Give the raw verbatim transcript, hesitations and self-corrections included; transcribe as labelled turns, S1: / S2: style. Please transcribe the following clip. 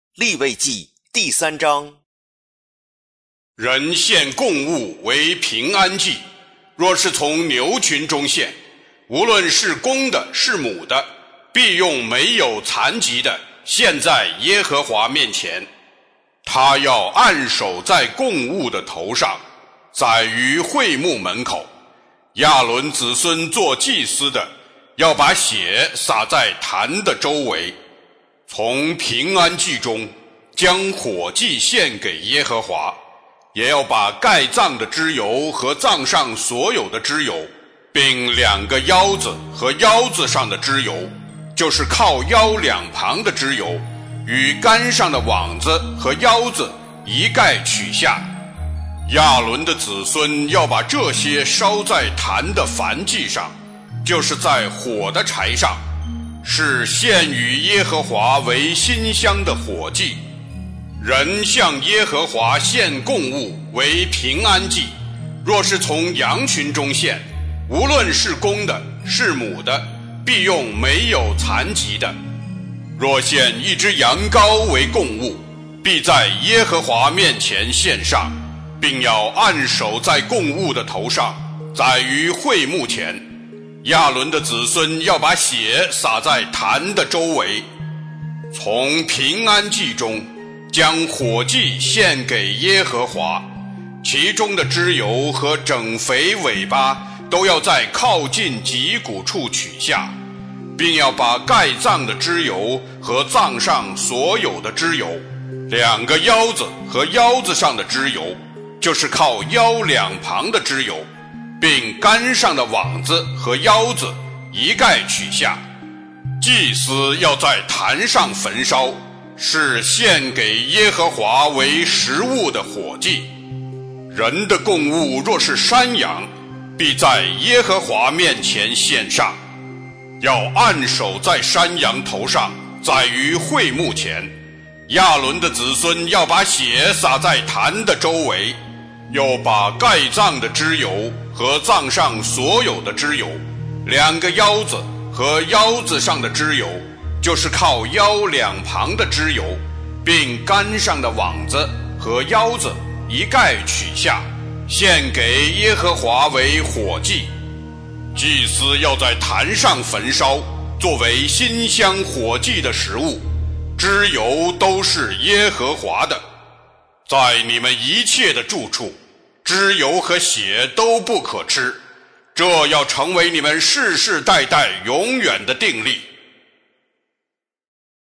S1: 利未记第三章。
S2: 人献供物为平安祭，若是从牛群中献，无论是公的是母的，必用没有残疾的献在耶和华面前。他要按手在供物的头上，宰于会幕门口。亚伦子孙做祭司的，要把血洒在坛的周围。从平安祭中将火祭献给耶和华，也要把盖脏的脂油和脏上所有的脂油，并两个腰子和腰子上的脂油，就是靠腰两旁的脂油，与杆上的网子和腰子一概取下。亚伦的子孙要把这些烧在坛的燔祭上，就是在火的柴上，是献与耶和华为馨香的火祭。人向耶和华献供物为平安祭，若是从羊群中献，无论是公的是母的，必用没有残疾的。若献一只羊羔为供物，必在耶和华面前献上，并要按手在供物的头上，宰于会幕前。亚伦的子孙要把血洒在坛的周围。从平安祭中将火祭献给耶和华，其中的脂油和整肥尾巴都要在靠近脊骨处取下，并要把盖脏的脂油和脏上所有的脂油，两个腰子和腰子上的脂油，就是靠腰两旁的脂油，并杆上的网子和腰子一概取下。祭司要在坛上焚烧，是献给耶和华为食物的火祭。人的供物若是山羊，必在耶和华面前献上，要按手在山羊头上，宰于会幕前。亚伦的子孙要把血洒在坛的周围，又把盖脏的脂油和脏上所有的脂油，两个腰子和腰子上的脂油，就是靠腰两旁的脂油，并杆上的网子和腰子一概取下，献给耶和华为火祭。祭司要在坛上焚烧，作为馨香火祭的食物，脂油都是耶和华的。在你们一切的住处，脂油和血都不可吃，这要成为你们世世代代永远的定例。